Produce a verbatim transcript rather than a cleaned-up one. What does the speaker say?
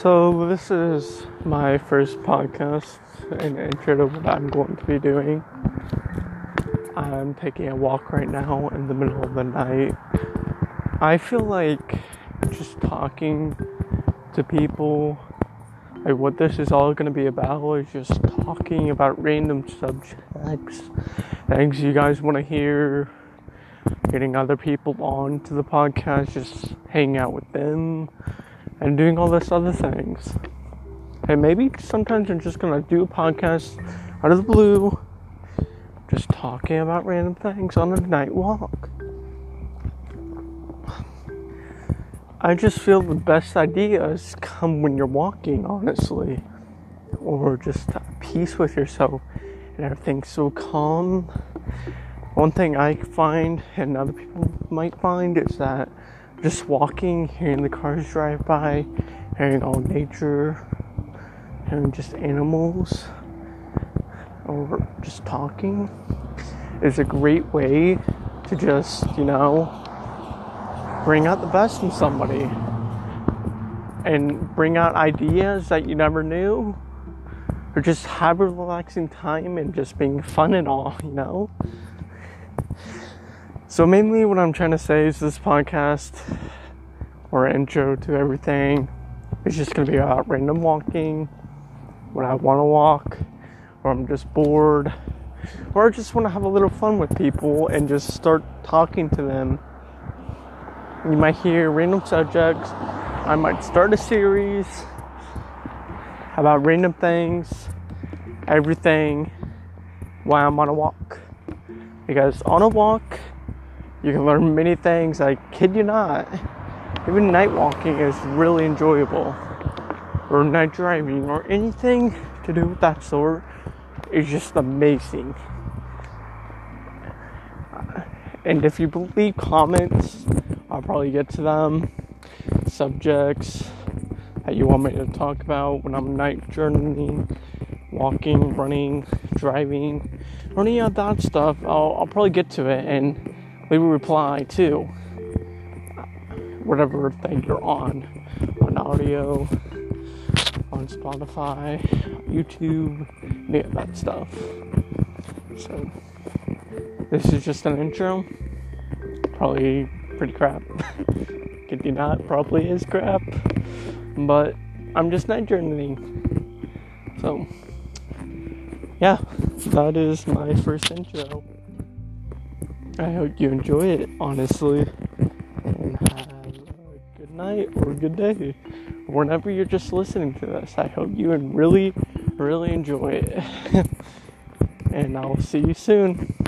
So this is my first podcast, an intro to what I'm going to be doing. I'm taking a walk right now in the middle of the night. I feel like just talking to people, like what this is all going to be about is just talking about random subjects, things you guys want to hear, getting other people on to the podcast, just hanging out with them, and doing all this other things. And maybe sometimes I'm just gonna do a podcast out of the blue, just talking about random things on a night walk. I just feel the best ideas come when you're walking, honestly, or just at peace with yourself and everything's so calm. One thing I find, and other people might find, is that just walking, hearing the cars drive by, hearing all nature, hearing just animals, or just talking, is a great way to just, you know, bring out the best in somebody, and bring out ideas that you never knew, or just have a relaxing time and just being fun and all, you know? So mainly what I'm trying to say is this podcast, or intro to everything, is just going to be about random walking, when I want to walk, or I'm just bored, or I just want to have a little fun with people and just start talking to them. You might hear random subjects. I might start a series about random things, everything, while I'm on a walk. Because on a walk, you can learn many things. I kid you not. Even night walking is really enjoyable. Or night driving, or anything to do with that sort is just amazing. And if you leave comments, I'll probably get to them. Subjects that you want me to talk about when I'm night journeying, walking, running, driving, or any of that stuff. I'll, I'll probably get to it and leave a reply too. Whatever thing you're on, on audio, on Spotify, YouTube, any of that stuff. So, this is just an intro. Probably pretty crap. Kid you not, probably is crap. But I'm just night journeying. So, yeah, that is my first intro. I hope you enjoy it, honestly. And have a good night or a good day. Whenever you're just listening to this, I hope you really, really enjoy it. And I'll see you soon.